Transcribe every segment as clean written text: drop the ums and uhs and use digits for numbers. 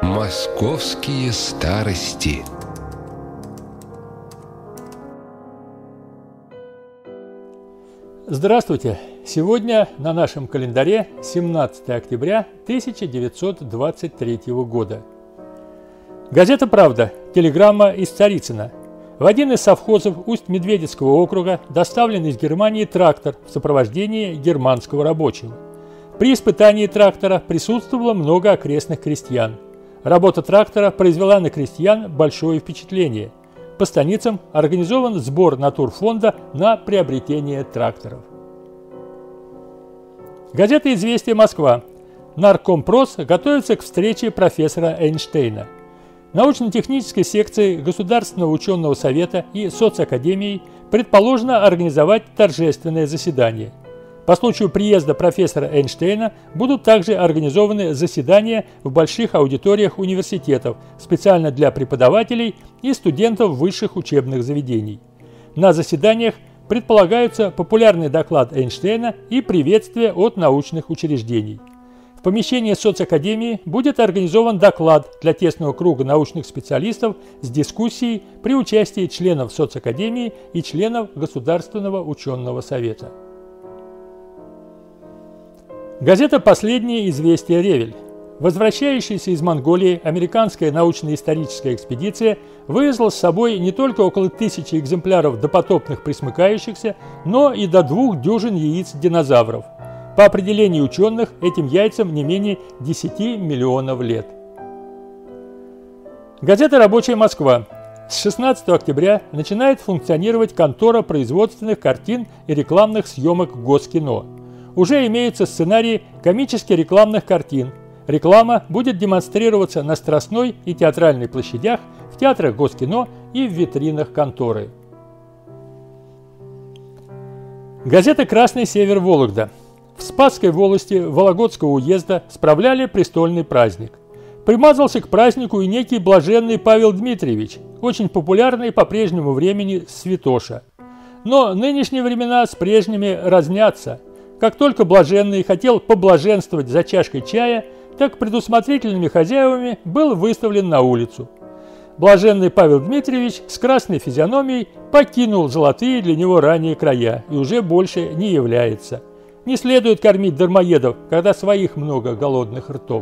Московские старости. Здравствуйте! Сегодня на нашем календаре 17 октября 1923 года. Газета «Правда», телеграмма из Царицына. В один из совхозов Усть-Медведецкого округа доставлен из Германии трактор в сопровождении германского рабочего. При испытании трактора присутствовало много окрестных крестьян. Работа трактора произвела на крестьян большое впечатление. По станицам организован сбор натурфонда на приобретение тракторов. Газета «Известия Москва». Наркомпрос готовится к встрече профессора Эйнштейна. Научно-технической секции Государственного ученого совета и соцакадемии предположено организовать торжественное заседание. По случаю приезда профессора Эйнштейна будут также организованы заседания в больших аудиториях университетов специально для преподавателей и студентов высших учебных заведений. На заседаниях предполагаются популярный доклад Эйнштейна и приветствие от научных учреждений. В помещении соцакадемии будет организован доклад для тесного круга научных специалистов с дискуссией при участии членов соцакадемии и членов Государственного ученого совета. Газета «Последние известия Ревель». Возвращающаяся из Монголии американская научно-историческая экспедиция вывезла с собой не только около 1000 экземпляров допотопных пресмыкающихся, но и до 2 дюжин яиц динозавров. По определению ученых, этим яйцам не менее 10 миллионов лет. Газета «Рабочая Москва». С 16 октября начинает функционировать контора производственных картин и рекламных съемок Госкино. Уже имеются сценарии комически-рекламных картин. Реклама будет демонстрироваться на Страстной и Театральной площадях, в театрах Госкино и в витринах конторы. Газета «Красный север Вологда». В Спасской волости Вологодского уезда справляли престольный праздник. Примазался к празднику и некий блаженный Павел Дмитриевич, очень популярный по прежнему времени святоша. Но нынешние времена с прежними разнятся. Как только блаженный хотел поблаженствовать за чашкой чая, так предусмотрительными хозяевами был выставлен на улицу. Блаженный Павел Дмитриевич с красной физиономией покинул золотые для него ранее края и уже больше не является. Не следует кормить дармоедов, когда своих много голодных ртов.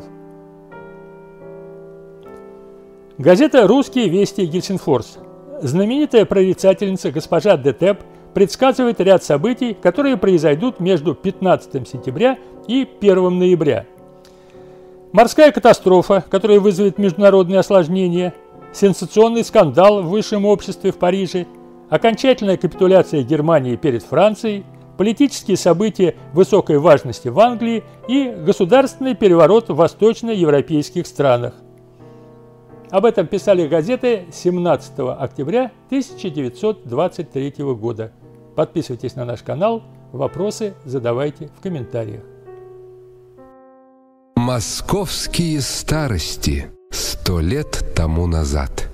Газета «Русские вести Гельсинфорс». Знаменитая прорицательница госпожа де Теп предсказывает ряд событий, которые произойдут между 15 сентября и 1 ноября. Морская катастрофа, которая вызовет международные осложнения, сенсационный скандал в высшем обществе в Париже, окончательная капитуляция Германии перед Францией, политические события высокой важности в Англии и государственный переворот в восточноевропейских странах. Об этом писали газеты 17 октября 1923 года. Подписывайтесь на наш канал, вопросы задавайте в комментариях. Московские старости. 100 лет тому назад.